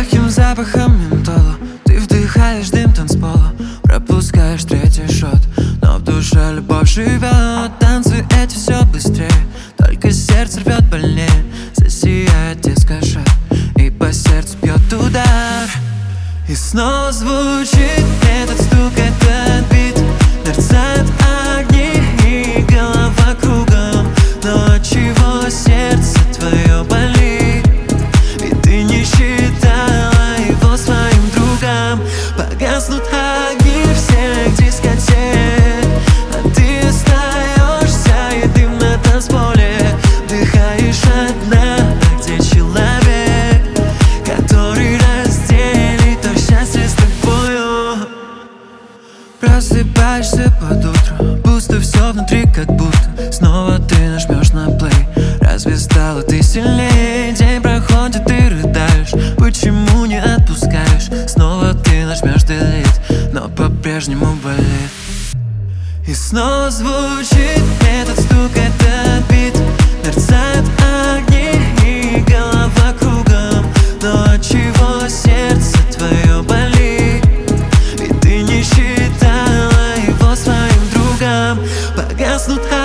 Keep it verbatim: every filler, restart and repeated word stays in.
плохим запахом ментола. Ты вдыхаешь дым танцпола, пропускаешь третий шот, но в душе любовь живет. Танцы эти все быстрее, только сердце рвет больнее. Засияет дискошат, и по сердцу бьет удар. И снова звучит этот стук, этот бит. Мерцают огни и голова кругом, но отчего сердце твое болит? И ты не считала его своим другом. Погаснут огни всех дискотек, а ты остаешься и дым на танцполе. Вдыхаешь одна, а где человек, который разделит то счастье с тобою? Просыпаешься под утро, пусто все внутри, как будто снова ты нажмешь на плей. Разве стала ты сильнее? День проходит, ты рыдаешь, почему не отпускаешь? Снова ты нажмешь delete, но по-прежнему болит. И снова звучит этот стук, этот бит. Мерцают огни и голова кругом, но отчего сердце твое болит? И ты не считала его своим другом. Погаснут